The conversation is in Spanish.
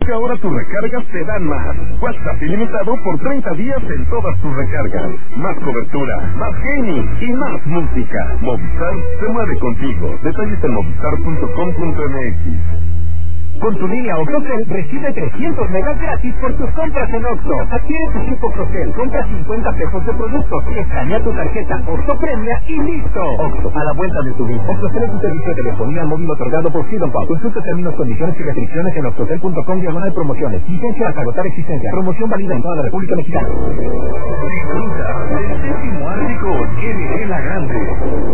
porque ahora tus recargas te dan más. WhatsApp ilimitado por 30 días en todas tus recargas. Más cobertura, más gaming y más música. Movistar se mueve contigo. Detalles en movistar.com.mx. Con tu línea OXXOCEL recibe 300 megas gratis por tus compras en Oxxo. Adquiere tu chip OXXOCEL, compra 50 pesos de productos, escanea tu tarjeta Oxxo Premia y listo. Oxxo, a la vuelta de tu vida. OXXOCEL es un servicio de telefonía móvil otorgado por Freedom Pop. Consulta términos, condiciones y restricciones en oxxocel.com/promociones. Licencia hasta agotar existencia. Promoción válida en toda la República Mexicana. Disfruta del 7º Ártico NG La Grande.